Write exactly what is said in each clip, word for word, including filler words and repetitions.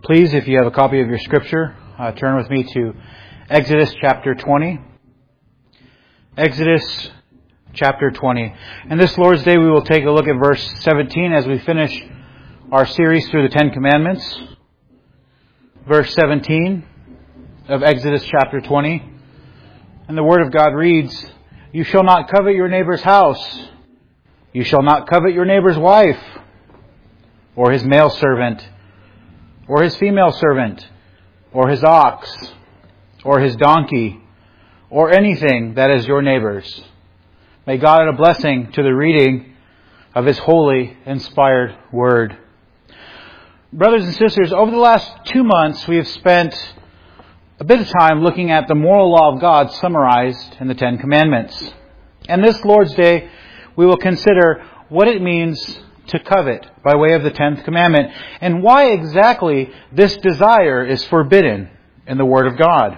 Please, if you have a copy of your scripture, uh, turn with me to Exodus chapter twenty. Exodus chapter twenty. And this Lord's Day we will take a look at verse seventeen as we finish our series through the Ten Commandments. Verse seventeen of Exodus chapter twenty. And the Word of God reads, "You shall not covet your neighbor's house. You shall not covet your neighbor's wife, or his male servant, or his female servant, or his ox, or his donkey, or anything that is your neighbor's." May God add a blessing to the reading of His holy, inspired Word. Brothers and sisters, over the last two months we have spent a bit of time looking at the moral law of God summarized in the Ten Commandments. And this Lord's Day we will consider what it means to covet by way of the tenth commandment, and why exactly this desire is forbidden in the Word of God.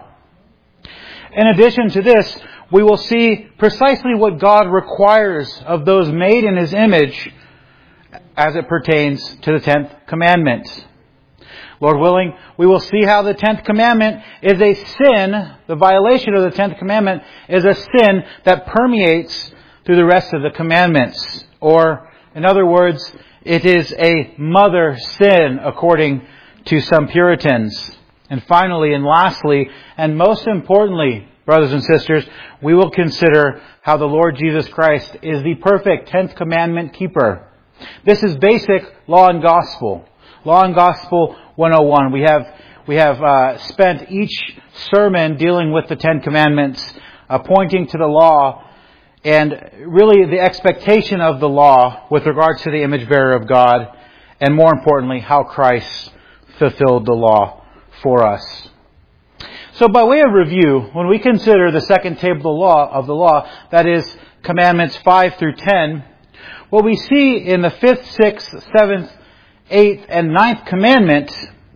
In addition to this, we will see precisely what God requires of those made in His image as it pertains to the tenth commandment. Lord willing, we will see how the tenth commandment is a sin, the violation of the tenth commandment is a sin that permeates through the rest of the commandments. Or, in other words, it is a mother sin according to some Puritans. And finally and lastly, and most importantly, brothers and sisters, we will consider how the Lord Jesus Christ is the perfect tenth commandment keeper. This is basic law and gospel. Law and Gospel one oh one. We have we have uh, spent each sermon dealing with the Ten Commandments, uh, pointing to the law and really the expectation of the law with regards to the image bearer of God, and more importantly, how Christ fulfilled the law for us. So by way of review, when we consider the second table of the law, of the law, that is Commandments five through ten, what we see in the fifth, sixth, seventh, eighth, and ninth commandment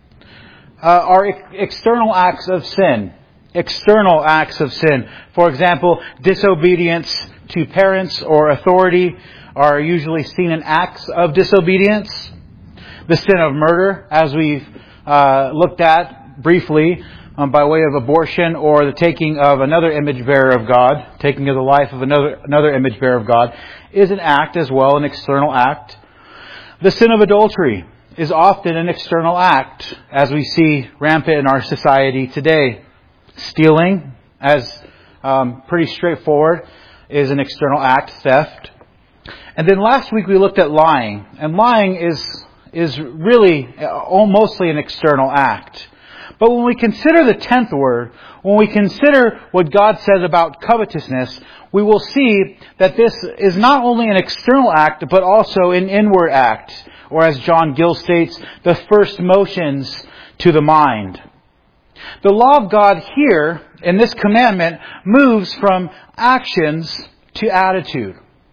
uh, are ex- external acts of sin. External acts of sin. For example, disobedience to parents or authority are usually seen in acts of disobedience. The sin of murder, as we've uh, looked at briefly, um, by way of abortion or the taking of another image bearer of God, taking of the life of another another image bearer of God, is an act as well, an external act. The sin of adultery is often an external act, as we see rampant in our society today. Stealing, as um, pretty straightforward, is an external act, theft. And then last week we looked at lying. And lying is is really mostly an external act. But when we consider the tenth word, when we consider what God says about covetousness, we will see that this is not only an external act, but also an inward act. Or as John Gill states, the first motions to the mind. The law of God here, in this commandment, moves from actions to attitude.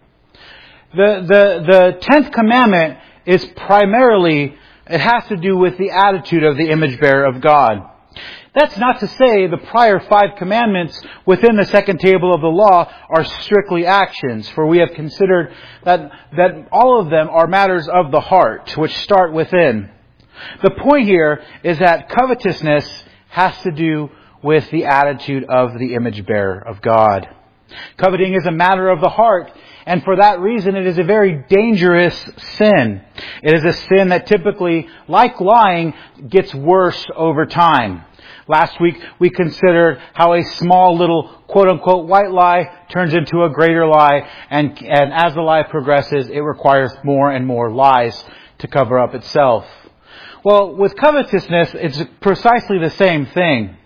The, the, the tenth commandment is primarily, it has to do with the attitude of the image bearer of God. That's not to say the prior five commandments within the second table of the law are strictly actions, for we have considered that, that all of them are matters of the heart, which start within. The point here is that covetousness has to do with the attitude of the image bearer of God. Coveting is a matter of the heart, and for that reason it is a very dangerous sin. It is a sin that typically, like lying, gets worse over time. Last week we considered how a small little quote-unquote white lie turns into a greater lie, and, and as the lie progresses, it requires more and more lies to cover up itself. Well, with covetousness, it's precisely the same thing.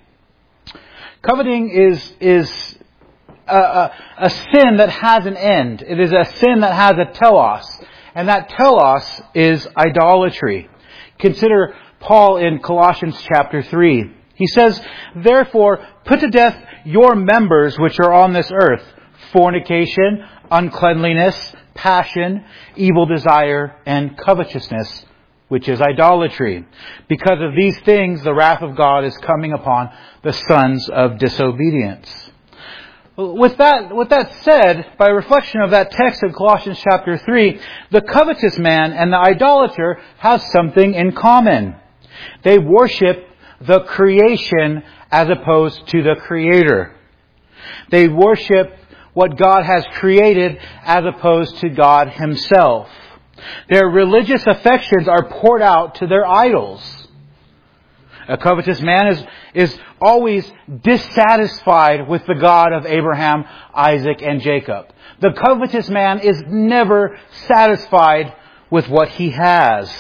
Coveting is is a, a, a sin that has an end. It is a sin that has a telos, and that telos is idolatry. Consider Paul in Colossians chapter three. He says, "Therefore, put to death your members which are on this earth, fornication, uncleanliness, passion, evil desire, and covetousness, which is idolatry. Because of these things, the wrath of God is coming upon the sons of disobedience." With that, with that said, by reflection of that text of Colossians chapter three, the covetous man and the idolater have something in common. They worship the creation as opposed to the Creator. They worship what God has created as opposed to God Himself. Their religious affections are poured out to their idols. A covetous man is, is always dissatisfied with the God of Abraham, Isaac, and Jacob. The covetous man is never satisfied with what he has.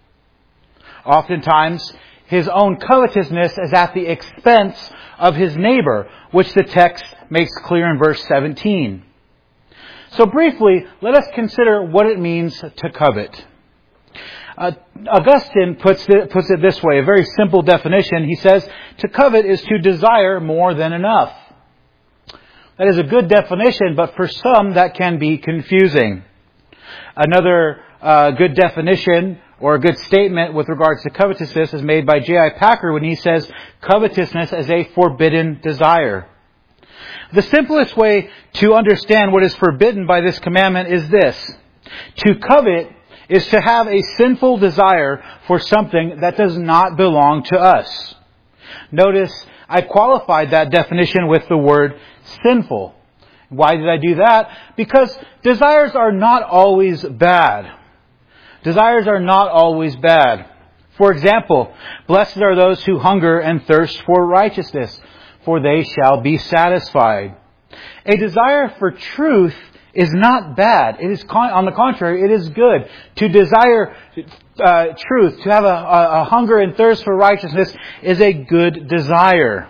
Oftentimes, his own covetousness is at the expense of his neighbor, which the text makes clear in verse seventeen. So briefly, let us consider what it means to covet. Uh, Augustine puts it, puts it this way, a very simple definition. He says, to covet is to desire more than enough. That is a good definition, but for some that can be confusing. Another uh, good definition or a good statement with regards to covetousness is made by J I Packer when he says, covetousness is a forbidden desire. The simplest way to understand what is forbidden by this commandment is this. To covet is to have a sinful desire for something that does not belong to us. Notice I qualified that definition with the word sinful. Why did I do that? Because desires are not always bad. Desires are not always bad. For example, blessed are those who hunger and thirst for righteousness, for they shall be satisfied. A desire for truth is not bad. It is, con- on the contrary, it is good. To desire uh, truth, to have a, a, a hunger and thirst for righteousness is a good desire.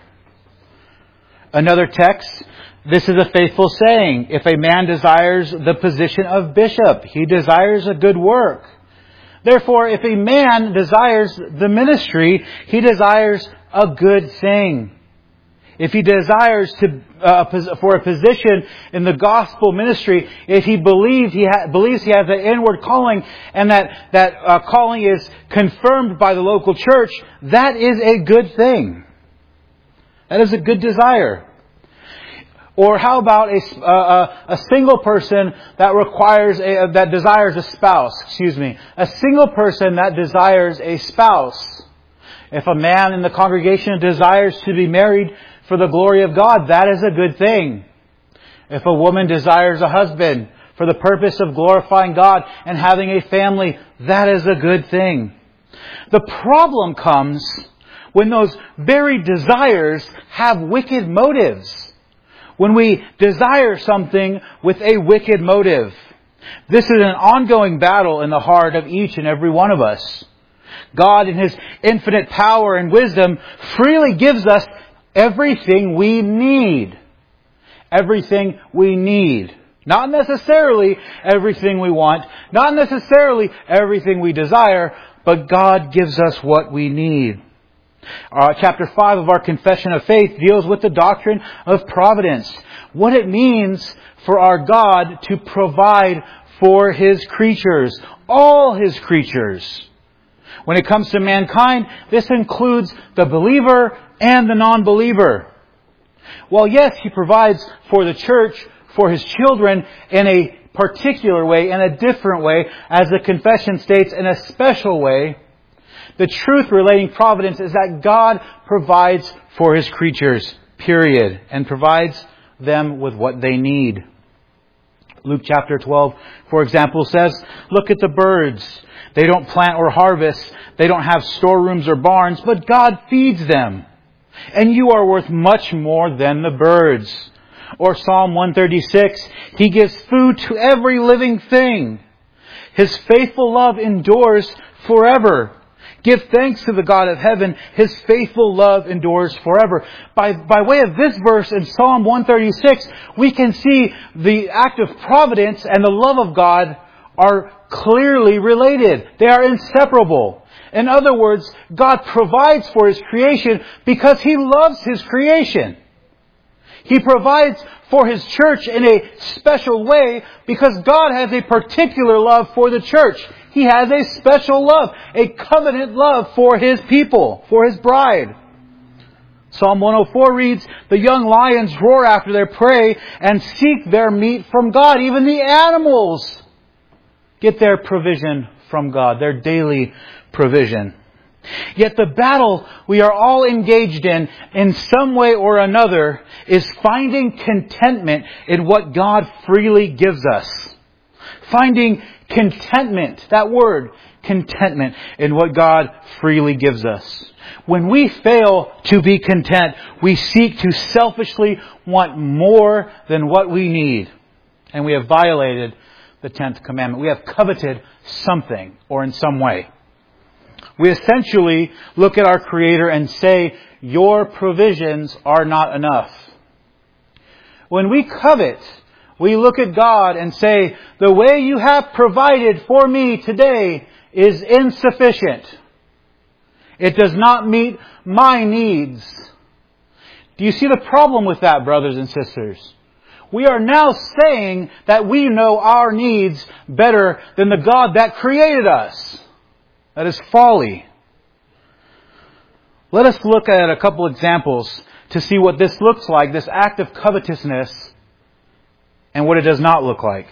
Another text, this is a faithful saying. If a man desires the position of bishop, he desires a good work. Therefore, if a man desires the ministry, he desires a good thing. If he desires to uh, for a position in the gospel ministry, if he believes he ha- believes he has an inward calling, and that that uh, calling is confirmed by the local church, that is a good thing. That is a good desire. Or how about a uh, a single person that requires a, that desires a spouse? Excuse me, a single person that desires a spouse. If a man in the congregation desires to be married for the glory of God, that is a good thing. If a woman desires a husband for the purpose of glorifying God and having a family, that is a good thing. The problem comes when those very desires have wicked motives. When we desire something with a wicked motive. This is an ongoing battle in the heart of each and every one of us. God, in His infinite power and wisdom, freely gives us everything we need. Everything we need. Not necessarily everything we want. Not necessarily everything we desire. But God gives us what we need. Uh, chapter five of our Confession of Faith deals with the doctrine of providence. What it means for our God to provide for His creatures. All His creatures. When it comes to mankind, this includes the believer and the non-believer. Well, yes, He provides for the church, for His children, in a particular way, in a different way, as the confession states, in a special way. The truth relating providence is that God provides for His creatures, period, and provides them with what they need. Luke chapter twelve, for example, says, look at the birds. They don't plant or harvest. They don't have storerooms or barns, but God feeds them. And you are worth much more than the birds. Or Psalm one thirty-six, He gives food to every living thing. His faithful love endures forever. Give thanks to the God of heaven. His faithful love endures forever. By, by way of this verse in Psalm one thirty-six, we can see the act of providence and the love of God are clearly related. They are inseparable. In other words, God provides for His creation because He loves His creation. He provides for His church in a special way because God has a particular love for the church. He has a special love, a covenant love for His people, for His bride. Psalm one oh four reads, the young lions roar after their prey and seek their meat from God. Even the animals get their provision from God, their daily provision. Yet the battle we are all engaged in, in some way or another, is finding contentment in what God freely gives us. Finding contentment, that word, contentment, in what God freely gives us. When we fail to be content, we seek to selfishly want more than what we need. And we have violated the tenth commandment. We have coveted something or in some way. We essentially look at our Creator and say, your provisions are not enough. When we covet, we look at God and say, the way you have provided for me today is insufficient. It does not meet my needs. Do you see the problem with that, brothers and sisters? We are now saying that we know our needs better than the God that created us. That is folly. Let us look at a couple examples to see what this looks like, this act of covetousness, and what it does not look like.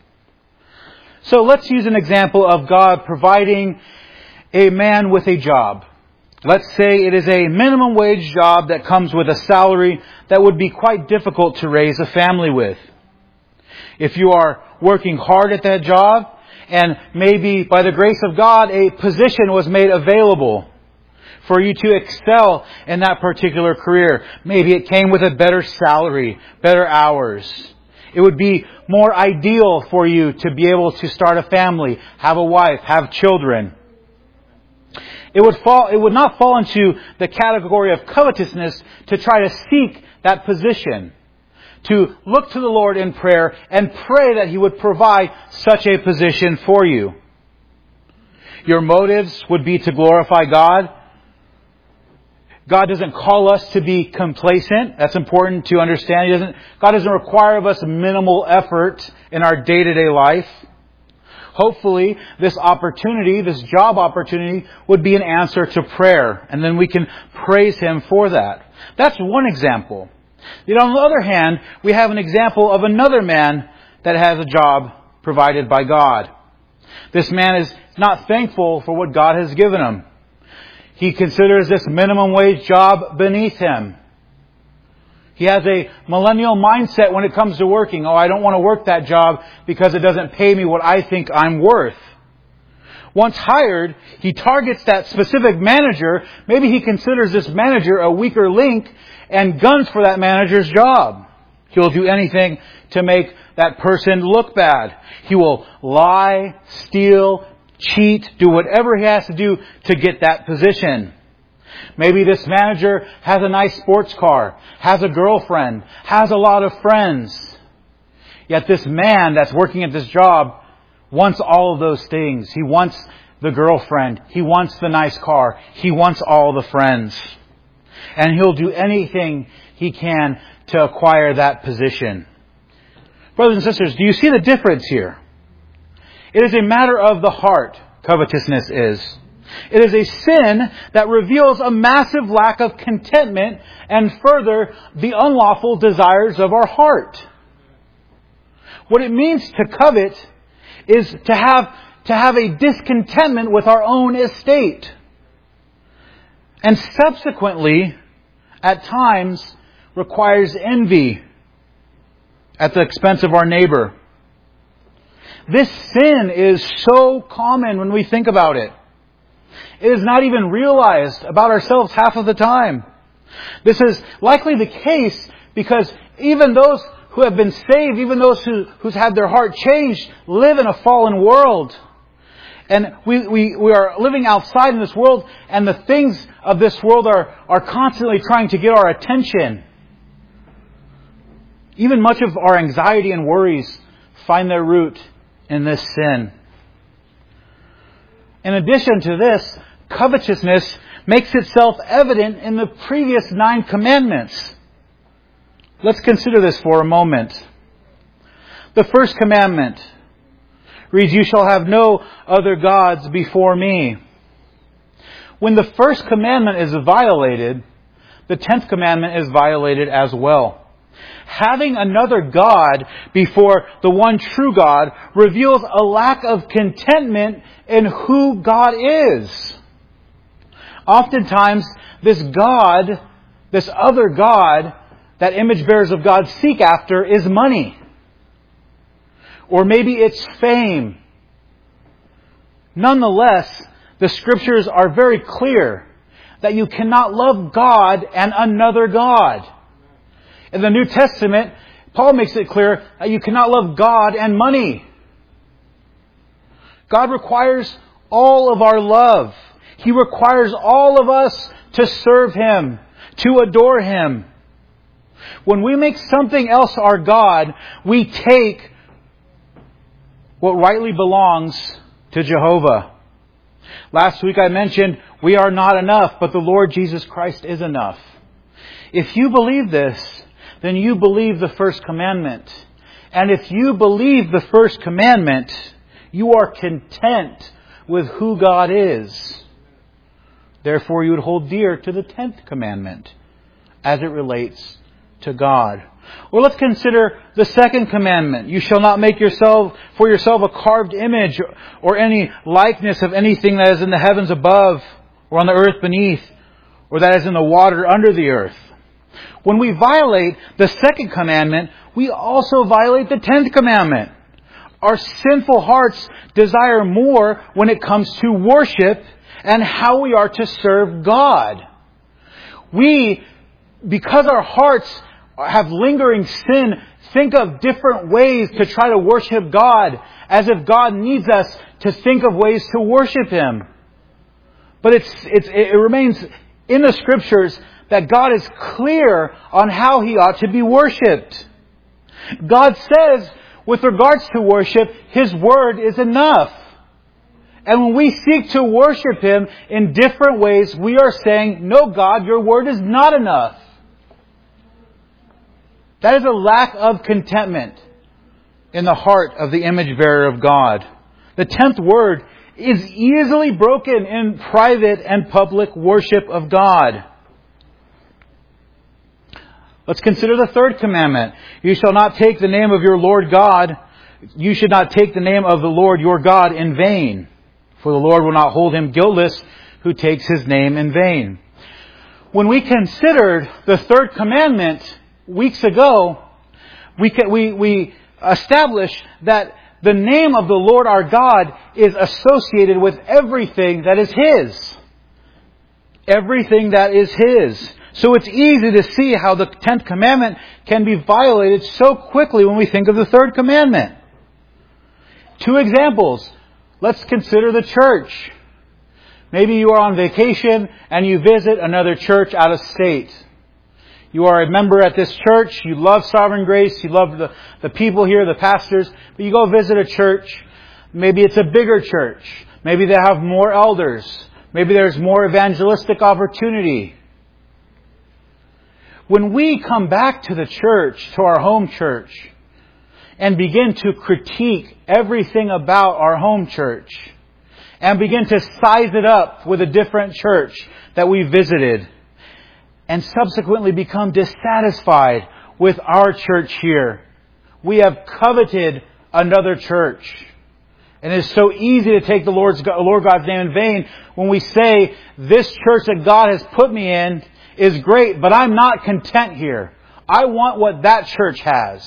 So let's use an example of God providing a man with a job. Let's say it is a minimum wage job that comes with a salary that would be quite difficult to raise a family with. If you are working hard at that job, and maybe by the grace of God, a position was made available for you to excel in that particular career. Maybe it came with a better salary, better hours. It would be more ideal for you to be able to start a family, have a wife, have children. It would fall, it would not fall into the category of covetousness to try to seek that position. To look to the Lord in prayer and pray that He would provide such a position for you. Your motives would be to glorify God. God doesn't call us to be complacent. That's important to understand. He doesn't, God doesn't require of us minimal effort in our day-to-day life. Hopefully, this opportunity, this job opportunity, would be an answer to prayer. And then we can praise Him for that. That's one example. Yet on the other hand, we have an example of another man that has a job provided by God. This man is not thankful for what God has given him. He considers this minimum wage job beneath him. He has a millennial mindset when it comes to working. Oh, I don't want to work that job because it doesn't pay me what I think I'm worth. Once hired, he targets that specific manager. Maybe he considers this manager a weaker link and guns for that manager's job. He'll do anything to make that person look bad. He will lie, steal, cheat, do whatever he has to do to get that position. Maybe this manager has a nice sports car, has a girlfriend, has a lot of friends. Yet this man that's working at this job wants all of those things. He wants the girlfriend. He wants the nice car. He wants all the friends. And he'll do anything he can to acquire that position. Brothers and sisters, do you see the difference here? It is a matter of the heart, covetousness is. It is a sin that reveals a massive lack of contentment and further the unlawful desires of our heart. What it means to covet is to have, to have a discontentment with our own estate. And subsequently, at times, requires envy at the expense of our neighbor. This sin is so common when we think about it. It is not even realized about ourselves half of the time. This is likely the case because even those who have been saved, even those who, who's had their heart changed, live in a fallen world. And we, we, we are living outside in this world, and the things of this world are, are constantly trying to get our attention. Even much of our anxiety and worries find their root in this sin. In addition to this, covetousness makes itself evident in the previous nine commandments. Let's consider this for a moment. The first commandment reads, "You shall have no other gods before me." When the first commandment is violated, the tenth commandment is violated as well. Having another God before the one true God reveals a lack of contentment in who God is. Oftentimes, this God, this other God that image bearers of God seek after is money. Or maybe it's fame. Nonetheless, the Scriptures are very clear that you cannot love God and another God. In the New Testament, Paul makes it clear that you cannot love God and money. God requires all of our love. He requires all of us to serve Him, to adore Him. When we make something else our God, we take what rightly belongs to Jehovah. Last week I mentioned we are not enough, but the Lord Jesus Christ is enough. If you believe this, then you believe the first commandment. And if you believe the first commandment, you are content with who God is. Therefore, you would hold dear to the tenth commandment as it relates to God. Or let's consider the second commandment. You shall not make yourself for yourself a carved image or any likeness of anything that is in the heavens above or on the earth beneath or that is in the water under the earth. When we violate the second commandment, we also violate the tenth commandment. Our sinful hearts desire more when it comes to worship and how we are to serve God. We, because our hearts have lingering sin, think of different ways to try to worship God, as if God needs us to think of ways to worship Him. But it's, it's, it remains in the Scriptures that God is clear on how He ought to be worshipped. God says, with regards to worship, His Word is enough. And when we seek to worship Him in different ways, we are saying, no, God, your Word is not enough. That is a lack of contentment in the heart of the image bearer of God. The tenth word is easily broken in private and public worship of God. Let's consider the third commandment. You shall not take the name of your Lord God. You should not take the name of the Lord your God in vain. For the Lord will not hold him guiltless who takes His name in vain. When we considered the third commandment weeks ago, we, we, we established that the name of the Lord our God is associated with everything that is His. Everything that is His. So it's easy to see how the tenth commandment can be violated so quickly when we think of the third commandment. Two examples. Let's consider the church. Maybe you are on vacation and you visit another church out of state. You are a member at this church. You love Sovereign Grace. You love the, the people here, the pastors. But you go visit a church. Maybe it's a bigger church. Maybe they have more elders. Maybe there's more evangelistic opportunity. When we come back to the church, to our home church, and begin to critique everything about our home church, and begin to size it up with a different church that we visited, and subsequently become dissatisfied with our church here, we have coveted another church. And it is so easy to take the Lord's, Lord God's name in vain when we say, this church that God has put me in is great, but I'm not content here. I want what that church has.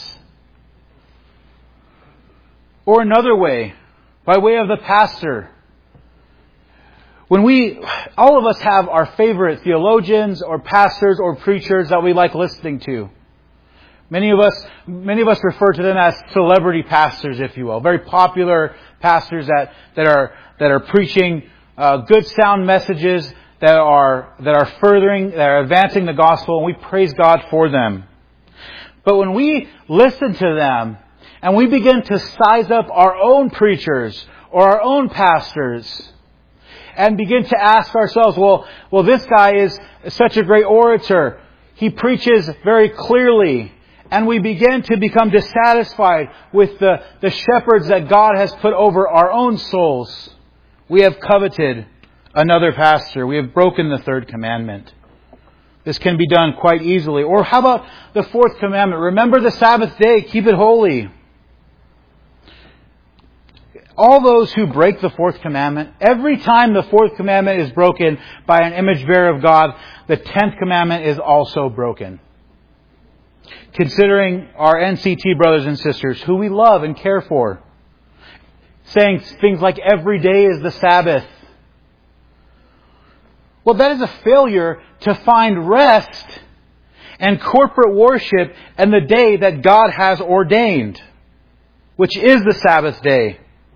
Or another way, by way of the pastor. When we, all of us have our favorite theologians or pastors or preachers that we like listening to. Many of us, many of us refer to them as celebrity pastors, if you will. Very popular pastors that, that are, that are preaching uh, good sound messages that are, that are furthering, that are advancing the gospel, and we praise God for them. But when we listen to them and we begin to size up our own preachers or our own pastors, and begin to ask ourselves, well, well, this guy is such a great orator. He preaches very clearly. And we begin to become dissatisfied with the, the shepherds that God has put over our own souls. We have coveted another pastor. We have broken the third commandment. This can be done quite easily. Or how about the fourth commandment? Remember the Sabbath day. Keep it holy. All those who break the fourth commandment, every time the fourth commandment is broken by an image bearer of God, the tenth commandment is also broken. Considering our N C T brothers and sisters, who we love and care for, saying things like every day is the Sabbath. Well, that is a failure to find rest and corporate worship in the day that God has ordained, which is the Sabbath day.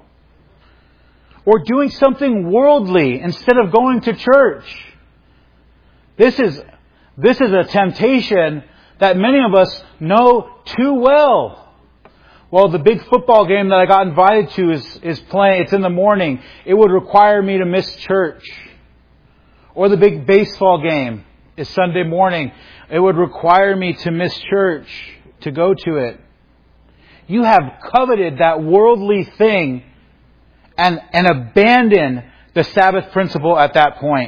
Or doing something worldly instead of going to church. This is, this is a temptation that many of us know too well. Well, the big football game that I got invited to is, is playing. It's in the morning. It would require me to miss church. Or the big baseball game is Sunday morning. It would require me to miss church to go to it. You have coveted that worldly thing and, and abandoned the Sabbath principle at that point.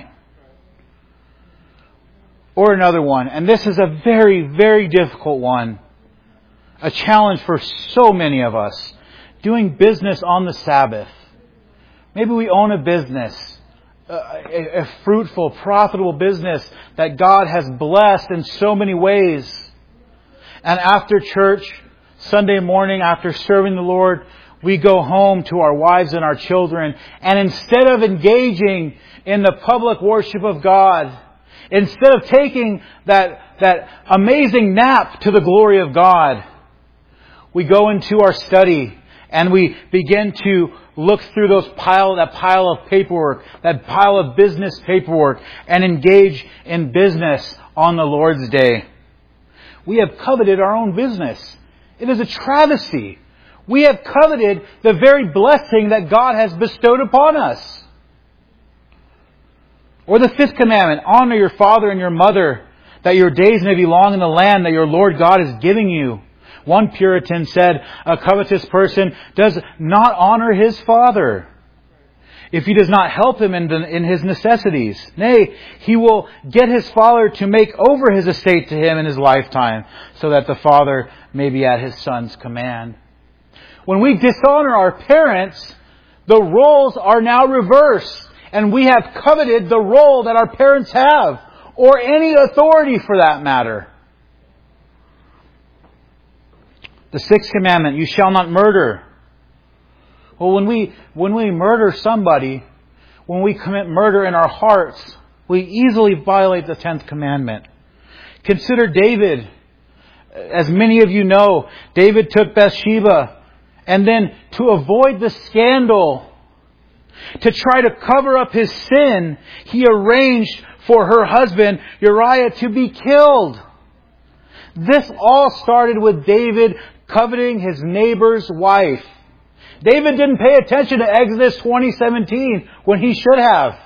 Or another one, and this is a very, very difficult one. A challenge for so many of us. Doing business on the Sabbath. Maybe we own a business. A, a fruitful, profitable business that God has blessed in so many ways. And after church, Sunday morning, after serving the Lord, we go home to our wives and our children. And instead of engaging in the public worship of God, instead of taking that, that amazing nap to the glory of God, we go into our study and we begin to look through those pile, that pile of paperwork, that pile of business paperwork, and engage in business on the Lord's day. We have coveted our own business. It is a travesty. We have coveted the very blessing that God has bestowed upon us. Or the fifth commandment, honor your father and your mother, that your days may be long in the land that your Lord God is giving you. One Puritan said, a covetous person does not honor his father if he does not help him in, the, in his necessities. Nay, he will get his father to make over his estate to him in his lifetime, so that the father may be at his son's command. When we dishonor our parents, the roles are now reversed, and we have coveted the role that our parents have, or any authority for that matter. The sixth commandment, you shall not murder. Well, when we, when we murder somebody, when we commit murder in our hearts, we easily violate the tenth commandment. Consider David. As many of you know, David took Bathsheba, and then to avoid the scandal, to try to cover up his sin, he arranged for her husband, Uriah, to be killed. This all started with David coveting his neighbor's wife. David didn't pay attention to Exodus twenty seventeen when he should have.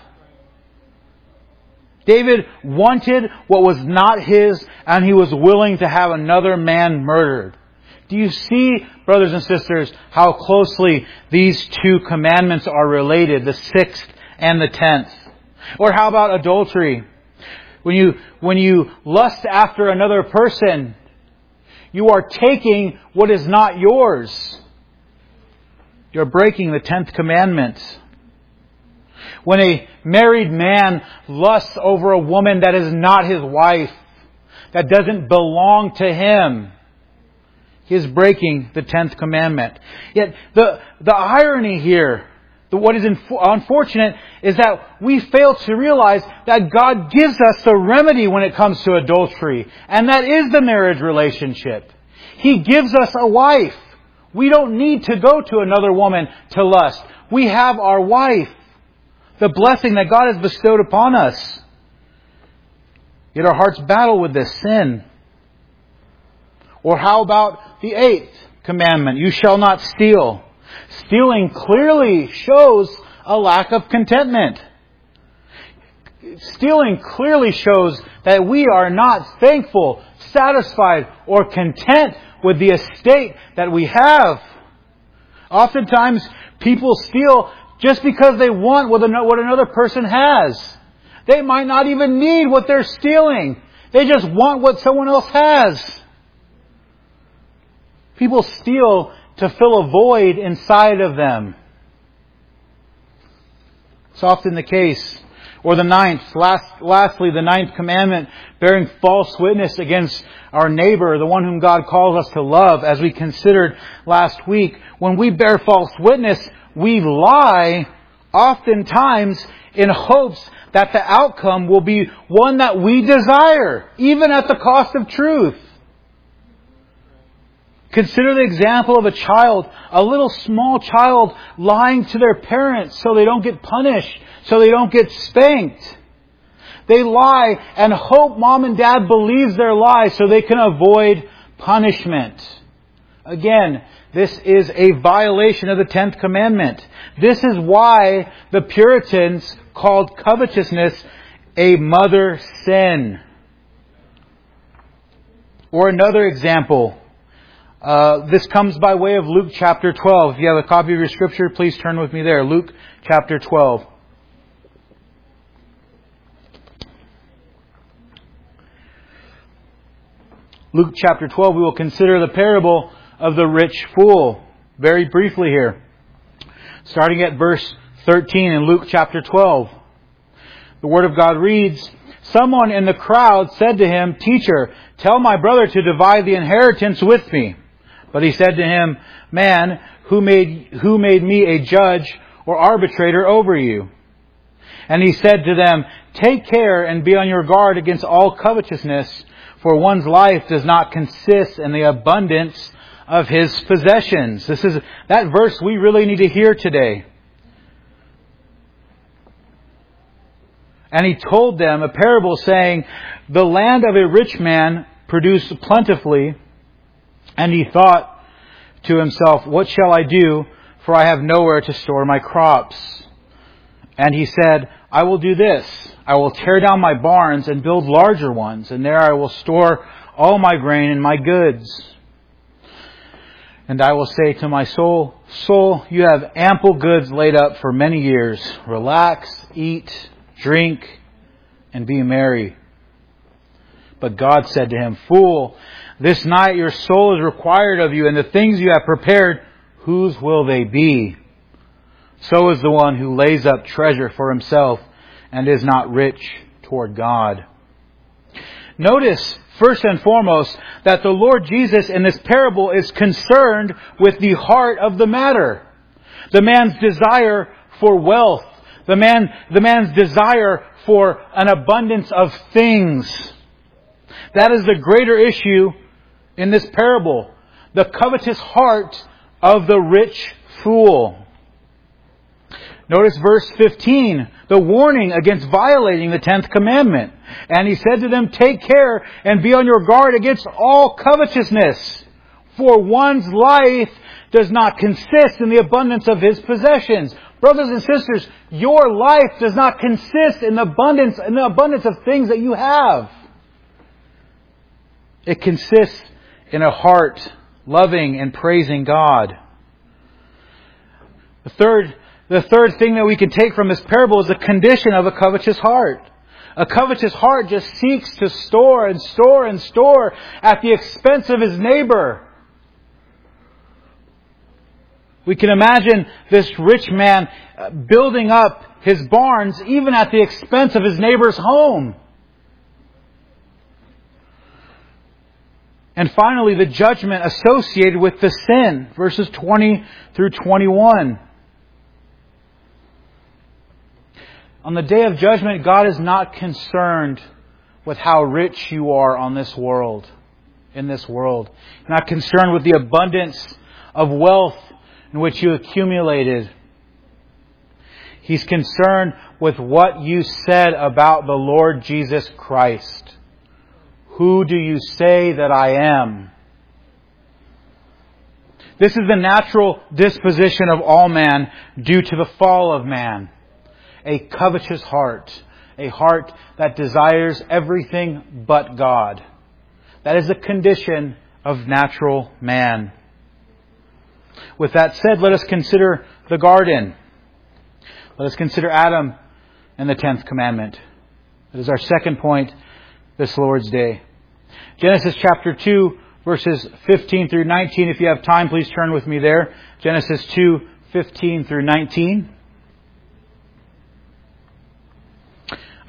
David wanted what was not his, and he was willing to have another man murdered. Do you see, brothers and sisters, how closely these two commandments are related, the sixth and the tenth? Or how about adultery? When you, when you lust after another person, you are taking what is not yours. You're breaking the tenth commandment. When a married man lusts over a woman that is not his wife, that doesn't belong to him, he is breaking the tenth commandment. Yet the, the irony here, the, what is inf- unfortunate, is that we fail to realize that God gives us the remedy when it comes to adultery. And that is the marriage relationship. He gives us a wife. We don't need to go to another woman to lust. We have our wife. The blessing that God has bestowed upon us. Yet our hearts battle with this sin. Or how about the eighth commandment? You shall not steal. Stealing clearly shows a lack of contentment. Stealing clearly shows that we are not thankful, satisfied, or content with the estate that we have. Oftentimes, people steal just because they want what another person has. They might not even need what they're stealing. They just want what someone else has. People steal to fill a void inside of them. It's often the case. Or the ninth, last, lastly, the ninth commandment, bearing false witness against our neighbor, the one whom God calls us to love, as we considered last week. When we bear false witness, we lie oftentimes in hopes that the outcome will be one that we desire, even at the cost of truth. Consider the example of a child, a little small child lying to their parents so they don't get punished, so they don't get spanked. They lie and hope mom and dad believes their lie so they can avoid punishment. Again, this is a violation of the tenth commandment. This is why the Puritans called covetousness a mother sin. Or another example. Uh, this comes by way of Luke chapter twelve. If you have a copy of your scripture, please turn with me there. Luke chapter twelve. Luke chapter twelve, we will consider the parable of the rich fool. Very briefly here. Starting at verse thirteen in Luke chapter twelve. The Word of God reads, "Someone in the crowd said to him, 'Teacher, tell my brother to divide the inheritance with me.' But he said to him, 'Man, who made, who made me a judge or arbitrator over you?' And he said to them, 'Take care and be on your guard against all covetousness, for one's life does not consist in the abundance of his possessions.'" This is that verse we really need to hear today. And he told them a parable saying, "The land of a rich man produced plentifully, and he thought to himself, 'What shall I do? For I have nowhere to store my crops.' And he said, 'I will do this. I will tear down my barns and build larger ones, and there I will store all my grain and my goods. And I will say to my soul, Soul, you have ample goods laid up for many years. Relax, eat, drink, and be merry.' But God said to him, 'Fool, this night your soul is required of you, and the things you have prepared, whose will they be? So is the one who lays up treasure for himself and is not rich toward God.'" Notice, first and foremost, that the Lord Jesus in this parable is concerned with the heart of the matter. The man's desire for wealth. The man, the man's desire for an abundance of things. That is the greater issue in this parable. The covetous heart of the rich fool. Notice verse fifteen, the warning against violating the tenth commandment. "And he said to them, 'Take care and be on your guard against all covetousness, for one's life does not consist in the abundance of his possessions.'" Brothers and sisters, your life does not consist in the abundance, in the abundance of things that you have. It consists in a heart loving and praising God. The third, the third thing that we can take from this parable is the condition of a covetous heart. A covetous heart just seeks to store and store and store at the expense of his neighbor. We can imagine this rich man building up his barns even at the expense of his neighbor's home. And finally, the judgment associated with the sin, verses twenty through twenty-one. On the day of judgment, God is not concerned with how rich you are on this world, in this world. He's not concerned with the abundance of wealth in which you accumulated. He's concerned with what you said about the Lord Jesus Christ. Who do you say that I am? This is the natural disposition of all man due to the fall of man. A covetous heart. A heart that desires everything but God. That is the condition of natural man. With that said, let us consider the garden. Let us consider Adam and the tenth commandment. That is our second point this Lord's Day. Genesis chapter two, verses fifteen through nineteen. If you have time, please turn with me there. Genesis two, fifteen through nineteen.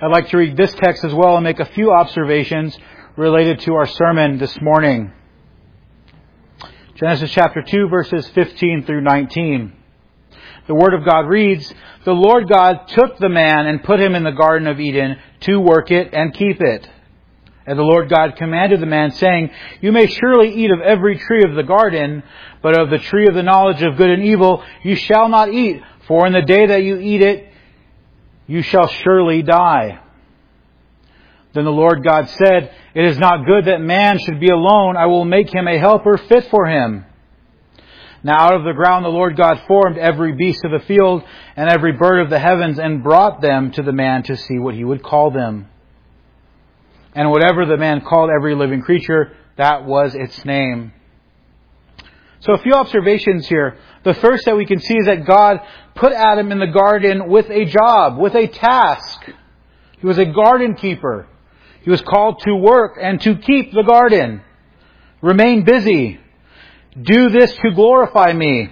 I'd like to read this text as well and make a few observations related to our sermon this morning. Genesis chapter two, verses fifteen through nineteen. The Word of God reads, "The Lord God took the man and put him in the Garden of Eden to work it and keep it. And the Lord God commanded the man, saying, You may surely eat of every tree of the garden, but of the tree of the knowledge of good and evil you shall not eat, for in the day that you eat it, you shall surely die. Then the Lord God said, It is not good that man should be alone. I will make him a helper fit for him. Now out of the ground the Lord God formed every beast of the field and every bird of the heavens and brought them to the man to see what he would call them. And whatever the man called every living creature, that was its name." So a few observations here. The first that we can see is that God put Adam in the garden with a job, with a task. He was a garden keeper. He was called to work and to keep the garden. Remain busy. Do this to glorify me.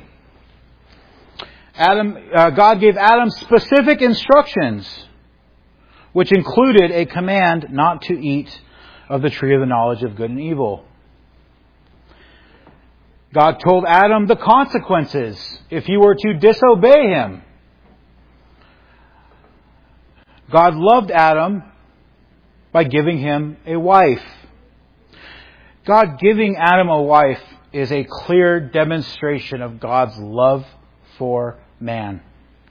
Adam, uh, God gave Adam specific instructions, which included a command not to eat of the tree of the knowledge of good and evil. God told Adam the consequences if he were to disobey Him. God loved Adam by giving him a wife. God giving Adam a wife is a clear demonstration of God's love for man.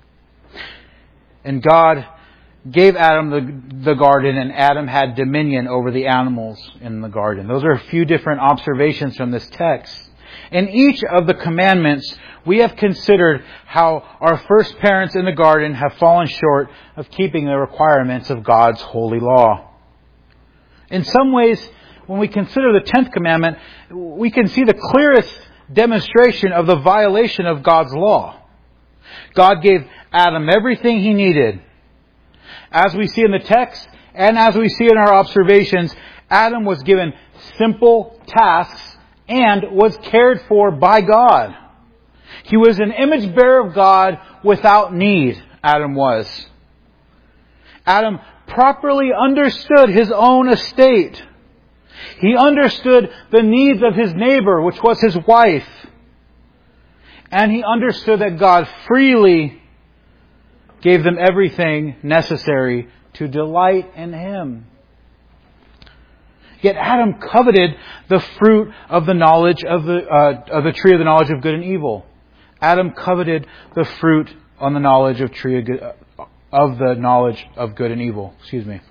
And God gave Adam the, the garden, and Adam had dominion over the animals in the garden. Those are a few different observations from this text. In each of the commandments, we have considered how our first parents in the garden have fallen short of keeping the requirements of God's holy law. In some ways, when we consider the tenth commandment, we can see the clearest demonstration of the violation of God's law. God gave Adam everything he needed. As we see in the text, and as we see in our observations, Adam was given simple tasks and was cared for by God. He was an image bearer of God without need, Adam was. Adam properly understood his own estate. He understood the needs of his neighbor, which was his wife. And he understood that God freely gave them everything necessary to delight in Him. Yet Adam coveted the fruit of the knowledge of the uh, of the tree of the knowledge of good and evil. Adam coveted the fruit on the knowledge of tree of, good, of the knowledge of good and evil. Excuse me.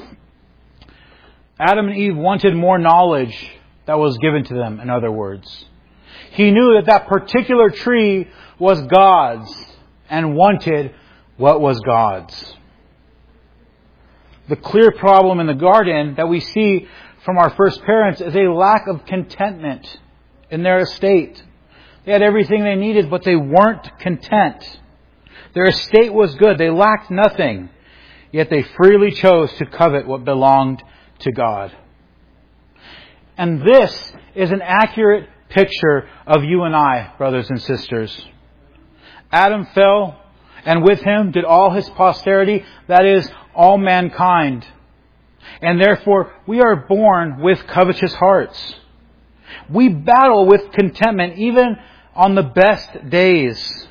Adam and Eve wanted more knowledge that was given to them. In other words, he knew that that particular tree was God's and wanted what was God's. The clear problem in the garden that we see from our first parents is a lack of contentment in their estate. They had everything they needed, but they weren't content. Their estate was good. They lacked nothing. Yet they freely chose to covet what belonged to God. And this is an accurate picture of you and I, brothers and sisters. Adam fell, and with him did all his posterity, that is, all mankind. And therefore, we are born with covetous hearts. We battle with contentment even on the best days.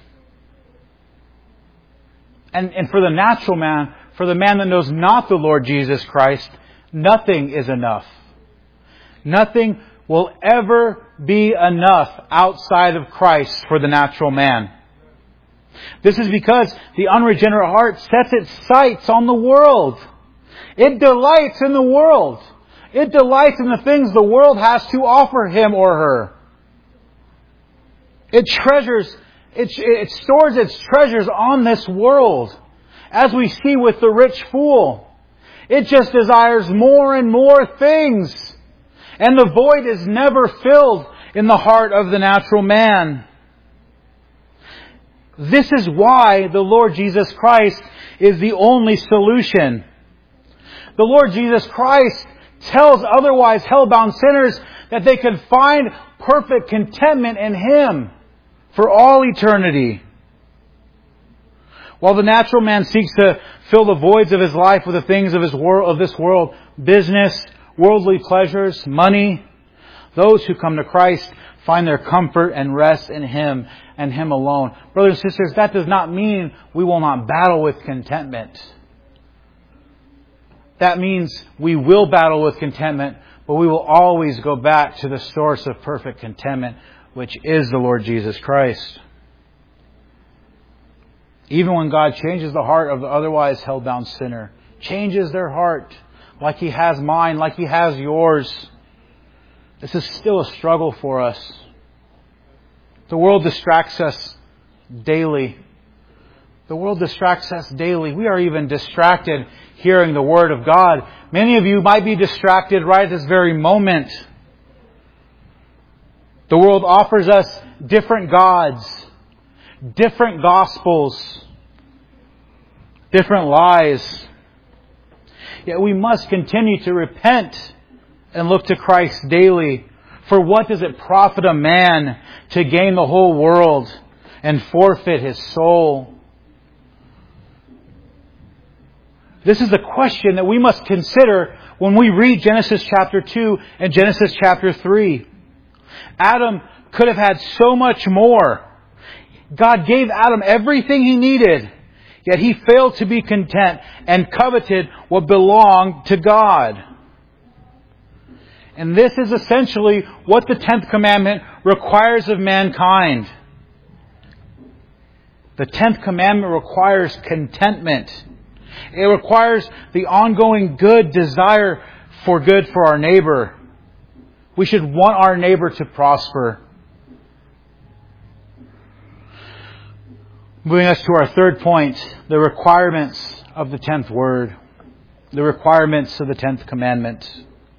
And, and for the natural man, for the man that knows not the Lord Jesus Christ, nothing is enough. Nothing will ever be enough outside of Christ for the natural man. This is because the unregenerate heart sets its sights on the world. It delights in the world. It delights in the things the world has to offer him or her. It treasures, it, it stores its treasures on this world. As we see with the rich fool. It just desires more and more things. And the void is never filled in the heart of the natural man. This is why the Lord Jesus Christ is the only solution. The Lord Jesus Christ tells otherwise hell-bound sinners that they can find perfect contentment in Him for all eternity. While the natural man seeks to fill the voids of his life with the things of his world, of this world, business, worldly pleasures, money, those who come to Christ find their comfort and rest in Him and Him alone. Brothers and sisters, that does not mean we will not battle with contentment. That means we will battle with contentment, but we will always go back to the source of perfect contentment, which is the Lord Jesus Christ. Even when God changes the heart of the otherwise held-bound sinner, changes their heart like He has mine, like He has yours, this is still a struggle for us. The world distracts us daily. The world distracts us daily. We are even distracted hearing the Word of God. Many of you might be distracted right at this very moment. The world offers us different gods, different gospels, different lies. Yet we must continue to repent and look to Christ daily. For what does it profit a man to gain the whole world and forfeit his soul? This is the question that we must consider when we read Genesis chapter two and Genesis chapter three. Adam could have had so much more. God gave Adam everything he needed, yet he failed to be content and coveted what belonged to God. And this is essentially what the tenth commandment requires of mankind. The tenth commandment requires contentment. It requires the ongoing good desire for good for our neighbor. We should want our neighbor to prosper. Moving us to our third point, the requirements of the tenth word. The requirements of the tenth commandment.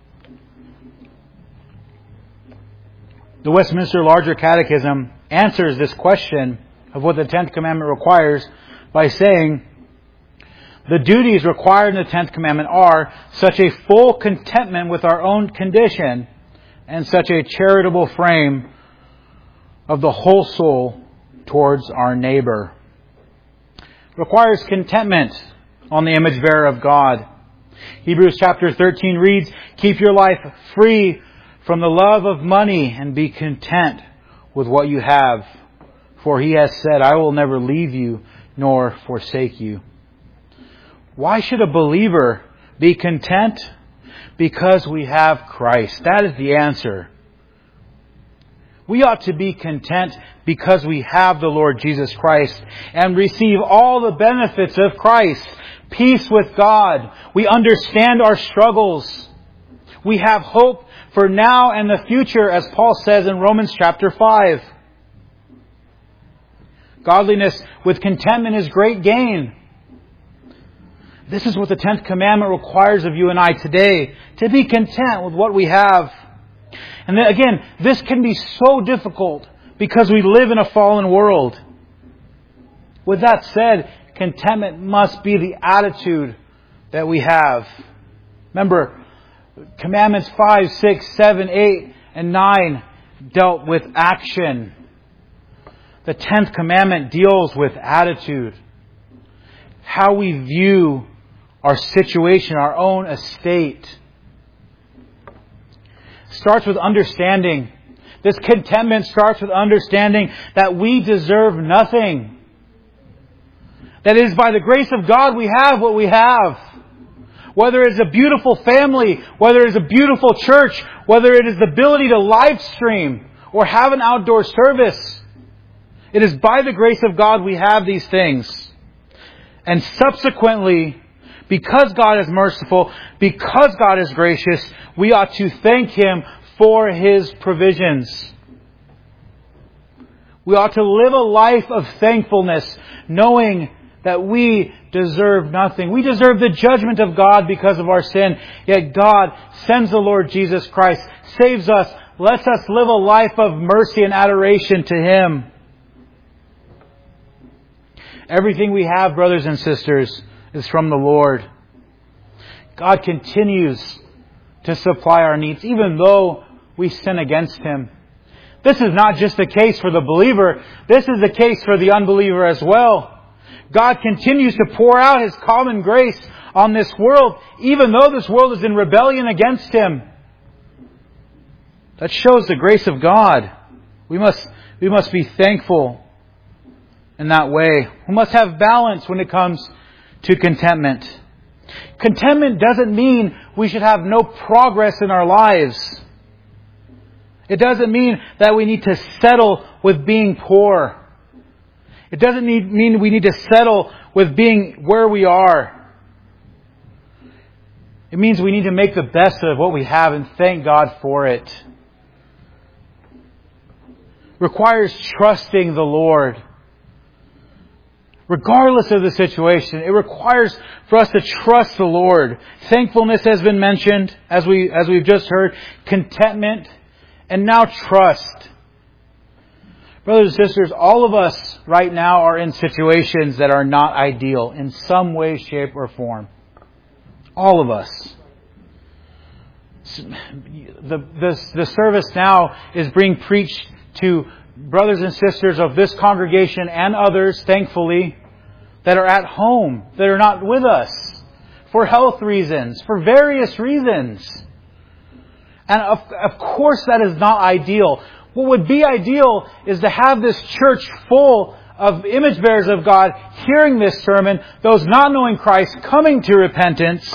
The Westminster Larger Catechism answers this question of what the tenth commandment requires by saying, the duties required in the tenth commandment are such a full contentment with our own condition and such a charitable frame of the whole soul towards our neighbor. Requires contentment on the image bearer of God. Hebrews chapter thirteen reads, keep your life free from the love of money and be content with what you have. For He has said, I will never leave you nor forsake you. Why should a believer be content? Because we have Christ. That is the answer. We ought to be content because we have the Lord Jesus Christ and receive all the benefits of Christ. Peace with God. We understand our struggles. We have hope for now and the future, as Paul says in Romans chapter five. Godliness with contentment is great gain. This is what the tenth commandment requires of you and I today, to be content with what we have. And then again, this can be so difficult because we live in a fallen world. With that said, contentment must be the attitude that we have. Remember, commandments five, six, seven, eight, and nine dealt with action. The tenth commandment deals with attitude. How we view our situation, our own estate. Starts with understanding. This contentment starts with understanding that we deserve nothing. That it is by the grace of God we have what we have. Whether it is a beautiful family, whether it is a beautiful church, whether it is the ability to live stream or have an outdoor service. It is by the grace of God we have these things. And subsequently, because God is merciful, because God is gracious, we ought to thank Him for His provisions. We ought to live a life of thankfulness, knowing that we deserve nothing. We deserve the judgment of God because of our sin. Yet God sends the Lord Jesus Christ, saves us, lets us live a life of mercy and adoration to Him. Everything we have, brothers and sisters, is from the Lord. God continues to supply our needs, even though we sin against Him. This is not just the case for the believer. This is the case for the unbeliever as well. God continues to pour out His common grace on this world, even though this world is in rebellion against Him. That shows the grace of God. We must, we must be thankful in that way. We must have balance when it comes to contentment. Contentment doesn't mean we should have no progress in our lives. It doesn't mean that we need to settle with being poor. It doesn't need, mean we need to settle with being where we are. It means we need to make the best of what we have and thank God for it. It requires trusting the Lord. Regardless of the situation, it requires for us to trust the Lord. Thankfulness has been mentioned, as we as we've just heard. Contentment, and now trust. Brothers and sisters, all of us right now are in situations that are not ideal in some way, shape, or form. All of us. The, the, the service now is being preached to brothers and sisters of this congregation and others, thankfully, that are at home, that are not with us, for health reasons, for various reasons. And of, of course that is not ideal. What would be ideal is to have this church full of image bearers of God hearing this sermon, those not knowing Christ coming to repentance.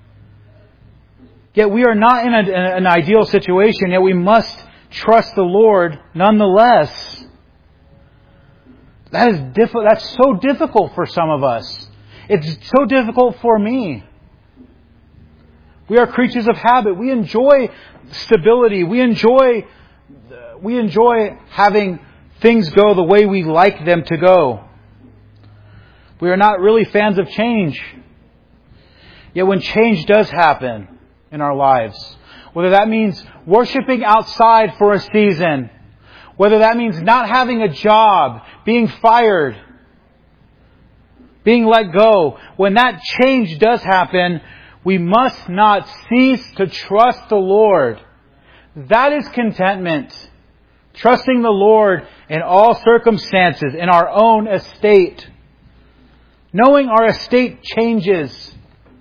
Yet we are not in, a, in an ideal situation, yet we must trust the Lord nonetheless. That is diff- that's so difficult for some of us. It's so difficult for me. We are creatures of habit. We enjoy stability. We enjoy we enjoy having things go the way we like them to go. We are not really fans of change. Yet when change does happen in our lives, whether that means worshiping outside for a season, whether that means not having a job, being fired, being let go, when that change does happen, we must not cease to trust the Lord. That is contentment. Trusting the Lord in all circumstances, in our own estate. Knowing our estate changes.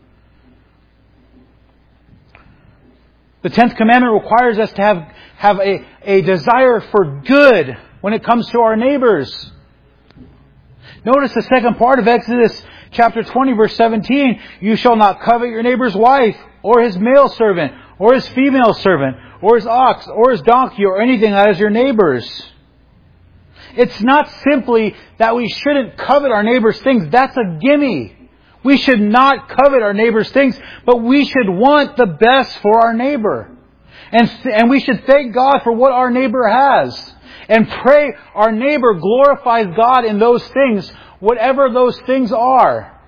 The tenth commandment requires us to have, have a, a desire for good when it comes to our neighbors. Notice the second part of Exodus chapter twenty, verse seventeen. You shall not covet your neighbor's wife, or his male servant, or his female servant, or his ox, or his donkey, or anything that is your neighbor's. It's not simply that we shouldn't covet our neighbor's things. That's a gimme. We should not covet our neighbor's things, but we should want the best for our neighbor. And, and we should thank God for what our neighbor has. And pray our neighbor glorifies God in those things, whatever those things are.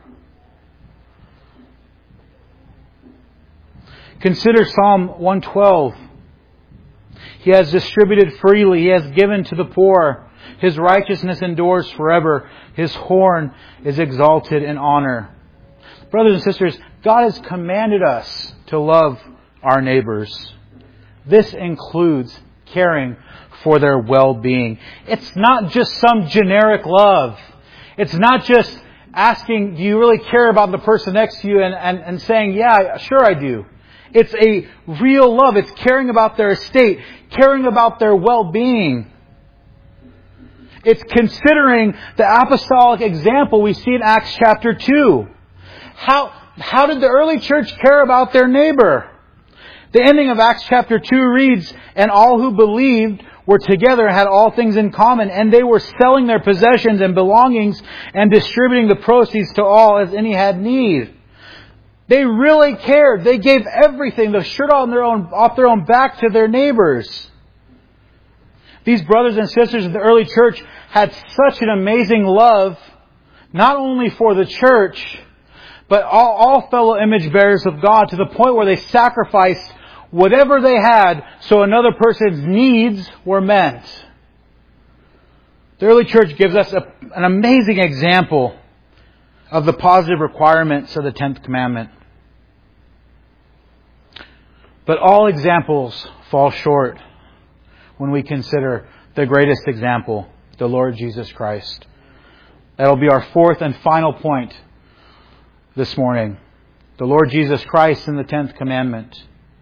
Consider Psalm one twelve. He has distributed freely. He has given to the poor. His righteousness endures forever. His horn is exalted in honor. Brothers and sisters, God has commanded us to love our neighbors. This includes caring for their well-being. It's not just some generic love. It's not just asking, do you really care about the person next to you, and, and, and saying, yeah, sure I do. It's a real love. It's caring about their estate, caring about their well-being. It's considering the apostolic example we see in Acts chapter two. How, how did the early church care about their neighbor? The ending of Acts chapter two reads, and all who believed were together and had all things in common, and they were selling their possessions and belongings and distributing the proceeds to all as any had need. They really cared. They gave everything, the shirt on their own, off their own back to their neighbors. These brothers and sisters of the early church had such an amazing love, not only for the church, but all, all fellow image bearers of God, to the point where they sacrificed whatever they had so another person's needs were met. The early church gives us a, an amazing example of the positive requirements of the tenth commandment. But all examples fall short when we consider the greatest example, the Lord Jesus Christ. That'll be our fourth and final point this morning. The Lord Jesus Christ and the tenth commandment.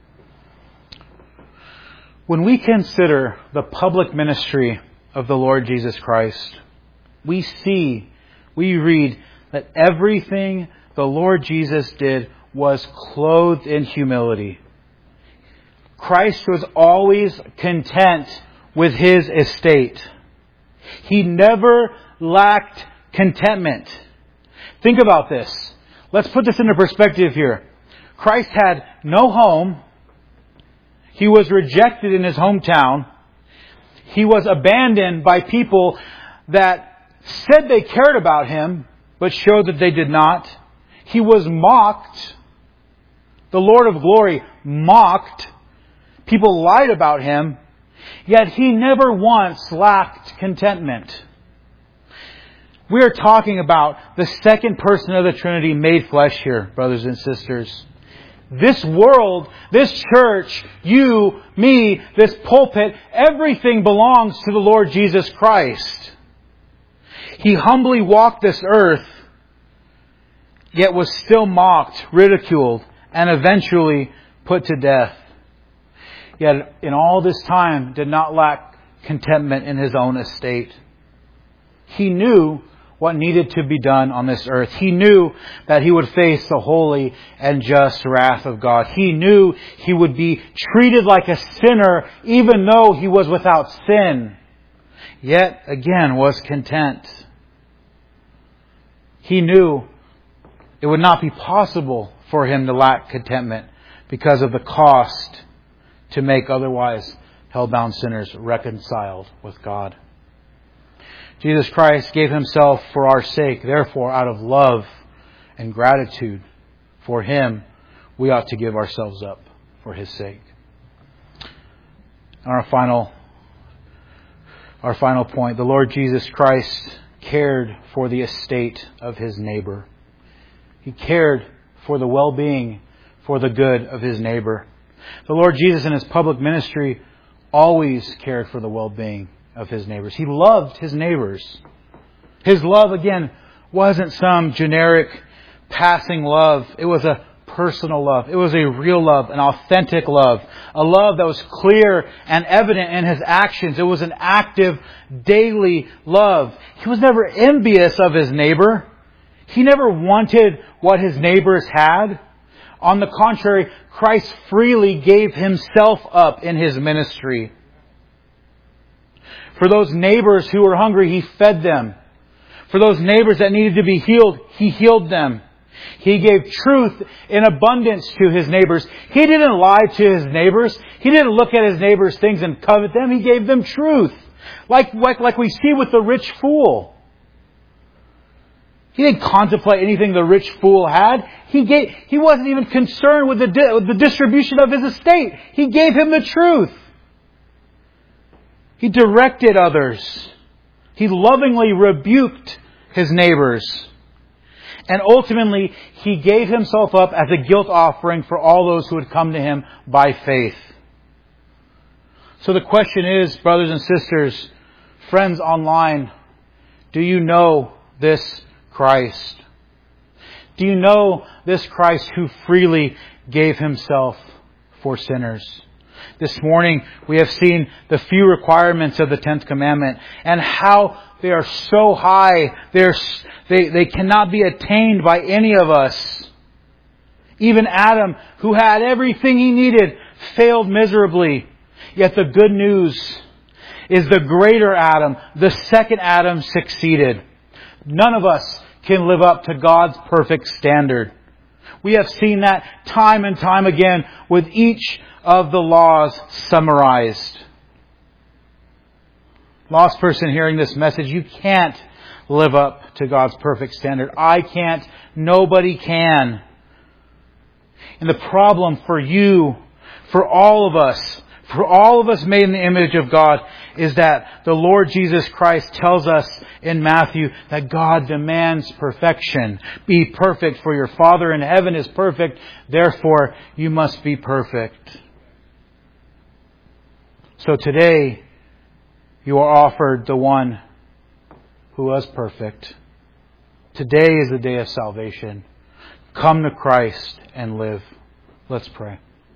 When we consider the public ministry of the Lord Jesus Christ, we see, we read that everything the Lord Jesus did was clothed in humility. Christ was always content with His estate. He never lacked contentment. Think about this. Let's put this into perspective here. Christ had no home. He was rejected in His hometown. He was abandoned by people that said they cared about Him, but showed that they did not. He was mocked. The Lord of glory mocked. People lied about Him. Yet He never once lacked contentment. We are talking about the second person of the Trinity made flesh here, brothers and sisters. This world, this church, you, me, this pulpit, everything belongs to the Lord Jesus Christ. He humbly walked this earth, yet was still mocked, ridiculed, and eventually put to death. Yet in all this time did not lack contentment in His own estate. He knew what needed to be done on this earth. He knew that He would face the holy and just wrath of God. He knew He would be treated like a sinner even though He was without sin. Yet again was content. He knew it would not be possible for Him to lack contentment because of the cost to make otherwise hell-bound sinners reconciled with God. Jesus Christ gave Himself for our sake. Therefore, out of love and gratitude for Him, we ought to give ourselves up for His sake. Our final, our final point, the Lord Jesus Christ cared for the estate of His neighbor. He cared for the well-being, for the good of His neighbor. The Lord Jesus in His public ministry always cared for the well-being of His neighbors. He loved His neighbors. His love, again, wasn't some generic passing love. It was a personal love. It was a real love, an authentic love. A love that was clear and evident in His actions. It was an active, daily love. He was never envious of His neighbor. He never wanted what His neighbors had. On the contrary, Christ freely gave Himself up in His ministry. For those neighbors who were hungry, He fed them. For those neighbors that needed to be healed, He healed them. He gave truth in abundance to His neighbors. He didn't lie to His neighbors. He didn't look at His neighbors' things and covet them. He gave them truth. Like, like, like we see with the rich fool. He didn't contemplate anything the rich fool had. He gave, he wasn't even concerned with the, di- with the distribution of his estate. He gave him the truth. He directed others. He lovingly rebuked his neighbors. And ultimately, He gave Himself up as a guilt offering for all those who would come to Him by faith. So the question is, brothers and sisters, friends online, do you know this Christ? Do you know this Christ who freely gave Himself for sinners? This morning we have seen the few requirements of the tenth commandment and how they are so high, they're, they, they cannot be attained by any of us. Even Adam, who had everything he needed, failed miserably. Yet the good news is the greater Adam, the second Adam, succeeded. None of us can live up to God's perfect standard. We have seen that time and time again with each of the laws summarized. Lost person hearing this message, you can't live up to God's perfect standard. I can't. Nobody can. And the problem for you, for all of us, for all of us made in the image of God, is that the Lord Jesus Christ tells us in Matthew that God demands perfection. Be perfect, for your Father in heaven is perfect. Therefore, you must be perfect. So today, you are offered the one who was perfect, Today is the day of salvation. Come to Christ and live. Let's pray.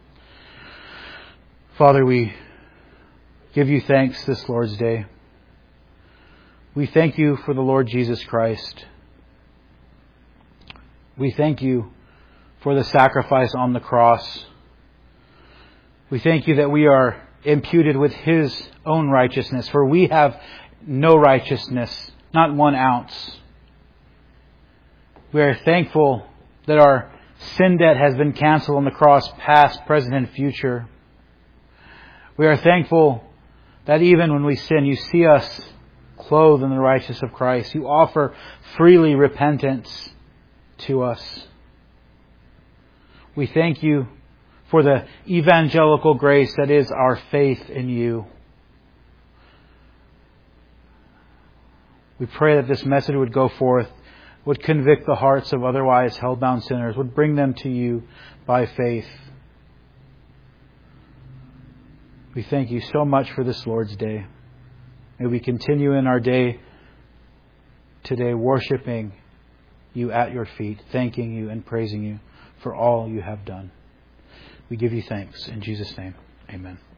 Father, we give you thanks this Lord's Day. We thank you for the Lord Jesus Christ. We thank you for the sacrifice on the cross. We thank you that we are imputed with His own righteousness, for we have no righteousness, not one ounce. We are thankful that our sin debt has been canceled on the cross, past, present, and future. We are thankful that even when we sin, you see us clothed in the righteousness of Christ. You offer freely repentance to us. We thank you for the evangelical grace that is our faith in you. We pray that this message would go forth, would convict the hearts of otherwise hell-bound sinners, would bring them to you by faith. We thank you so much for this Lord's Day. May we continue in our day today worshiping you at your feet, thanking you and praising you for all you have done. We give you thanks. In Jesus' name, amen.